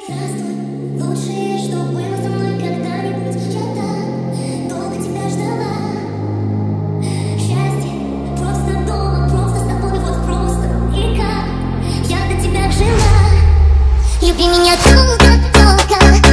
Здравствуй, лучшее, что было со мной когда-нибудь. Я так долго тебя ждала. Счастье просто дома, просто с тобой, вот просто. И как я до тебя жила. Люби меня долго, долго.